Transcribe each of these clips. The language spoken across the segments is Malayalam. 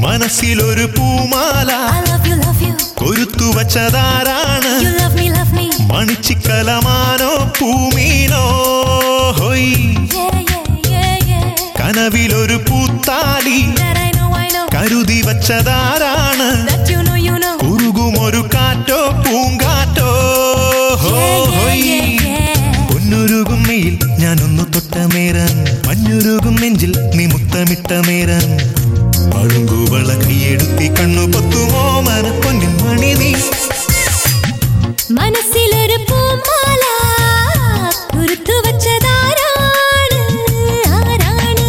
മനസ്സിലൊരു പൂമാല കൊരുത്തു വച്ചതാരാണ് മണിച്ചിക്കലമാനോ പൂമീനോ ഹൊയ് കനവിലൊരു പൂത്താലി കരുതി വച്ചതാരാണ് കുറുകുമൊരു കാറ്റോ പൂങ്കാറ്റോ ഹോയ് പൊന്നുരുകും മെയിൽ ഞാനൊന്നു തൊട്ട നേരം മഞ്ഞുരുകും നെഞ്ചിൽ നീ മുത്തമിട്ട നേരം പളുങ്കുവള കൈയെടുത്തി കണ്ണു പൊത്തുമോ മനപ്പൊന്നിൻ മണി നീ മനസ്സിലൊരു പൂമാല കുരുത്തു വച്ചതാരാണ് ആരാണ്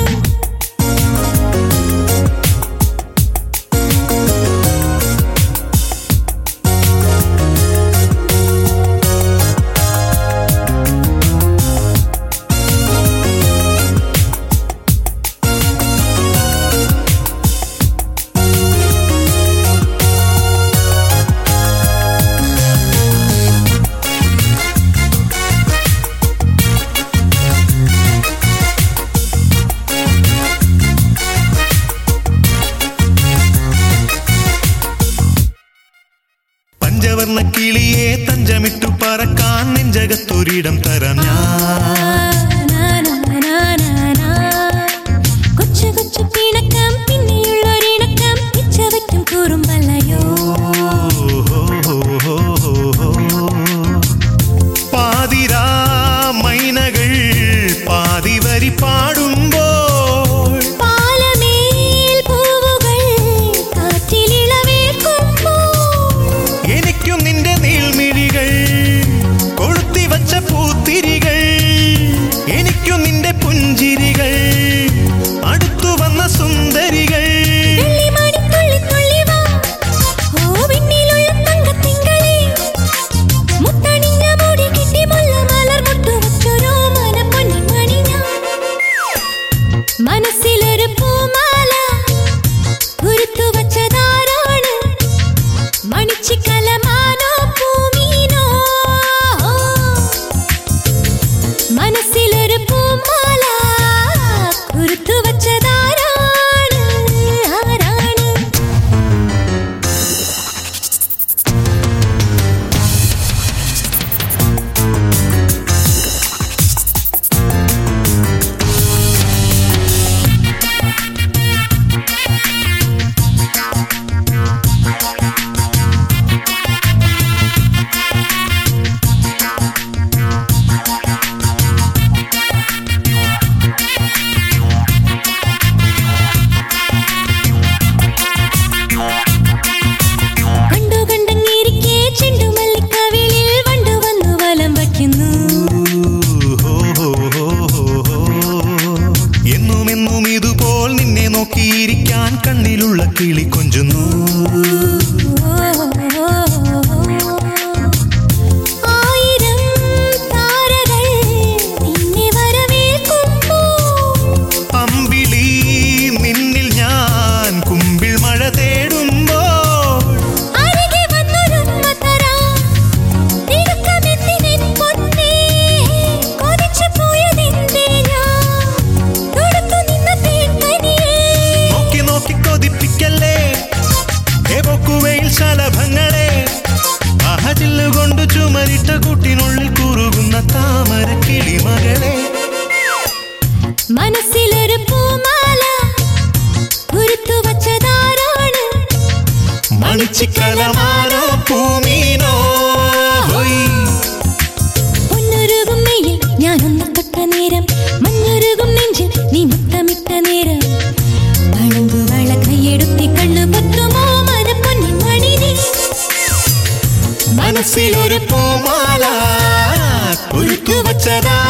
പഞ്ചവർണ്ണ കിളിയെ തഞ്ചമിട്ടു പറക്കാൻ നെഞ്ചകത്തൊരിടം തരാം ഞാൻ കൊച്ചു കൊച്ചു പിണക്കം പിന്നെയുള്ളൊരിണക്കം ഇച്ചവയ്ക്കും കൂറുമ്പല്ലയോ പാതിരാ മൈനകൾ പാതിവരി പാടുമ്പോൾ പാലമേൽ പൂവുകൾ കാറ്റിലിളവേൽക്കുമ്പോൾ എനിക്കും നിന്റെ നീൾമിഴികൾ കൊളുത്തി വച്ച പൂത്തിരികൾ എനിക്കും നിന്റെ പുഞ്ചിരികൾ അടുത്തു വന്ന സുന്ദരികൾ മനസ്സിലൊരു പൂമാല കുരുത്തു വച്ചതാരാണ് മണിച്ചിക്കലമാനോ പൂമീനോ മനസ്സിലൊരു പൂമാല കുരുത്തു വച്ചതാരാണ് ആരാണ് എന്നുമെന്നും ഇതുപോൽ നിന്നെ നോക്കിയിരിക്കാൻ കണ്ണിലുള്ള കിളി കൊഞ്ചുന്നു ആയിരം താരകൾ നിന്നെ വരവേൽക്കുമ്പോൾ അമ്പിളി നിന്നിൽ ഞാൻ കുമ്പിൾ മഴ തേടുമ്പോൾ അരികെ വന്നൊരുമ്മ തരാം തിടുക്കമെത്തിനെൻ പൊന്നേ കൊതിച്ചു പോയതെന്തേ ഞാൻ തൊടുത്തു നിന്ന തേൻകനിയേ നോക്കി നോക്കി കൊതിപ്പിക്കല്ലേ ഏവൊക്കുവയിൽ ശലഭങ്ങളെ അഹജില്ലുകൊണ്ട് ചുമരിട്ട കൂട്ടിനുള്ളിൽ കുറുകുന്ന താമര കിളിമകളെ മനസ്സിലൊരു പൂമാല കുരുത്തു വച്ചതാരാണ് മണിച്ചിക്കലമാനോ പൂമീനോ ഹൊയ് പൊന്നുരുകും മെയിൽ ഞാനൊന്ന് തൊട്ട നേരം മഞ്ഞുരുകും നെഞ്ചിൽ നീ മുത്തമിട്ട നേരം പളുങ്കുവള കൈയെടുത്തി കണ്ണു പൊത്തുമോ മനപ്പൊന്നിൻ മണി നീ മനസ്സിലൊരു പൂമാല കുരുത്തു വച്ചതാ